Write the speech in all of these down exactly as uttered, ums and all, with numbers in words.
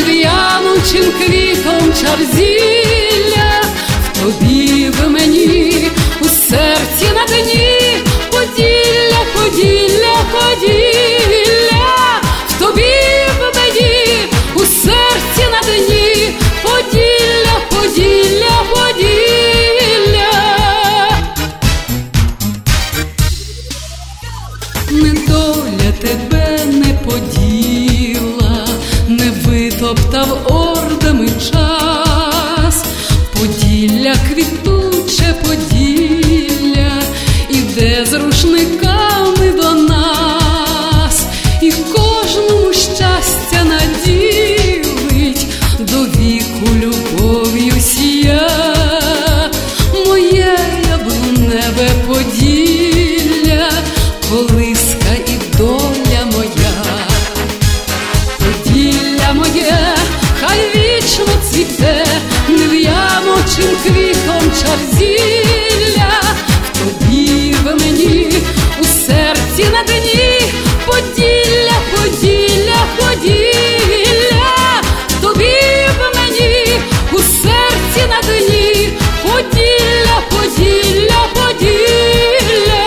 нев'янучим квітом чар зілля, в тобі, в мені, у серці на дні Поділля, Поділля, Поділля, в тобі, в мені, у серці на дні Поділля, Поділля, Поділля. Недоля тебе не поділа, не витоптав ордами час. Поділля, квітуче Поділля, іде з рушниками до нас, і кожному щастя наділить, до віку любов'ю сія. Моє яблуневе Поділля, колиска і доля моя. Поділля моє, хай вічно цвіте, нев'янучим квітом чар зілля, в тобі, в мені, у серці на дні Поділля, Поділля, Поділля, в тобі, в мені, у серці на дні Поділля, Поділля, Поділля.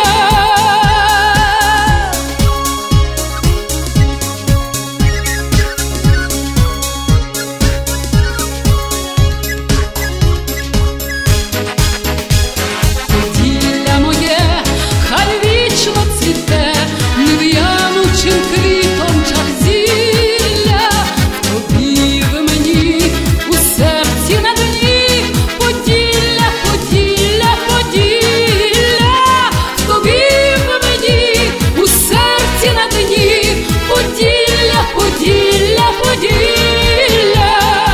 Поділля моє, хай вічно цвіте, нев'янучим квітом чар зілля, в тобі, в мені, у серці на дні Поділля, Поділля, Поділля, в тобі, в мені, у серці на дні Поділля, Поділля, Поділля.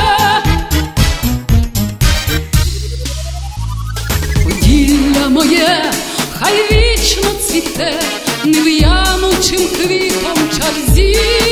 Поділля моє, хай вічно цвіте, нев'янучим квітом чар зілля.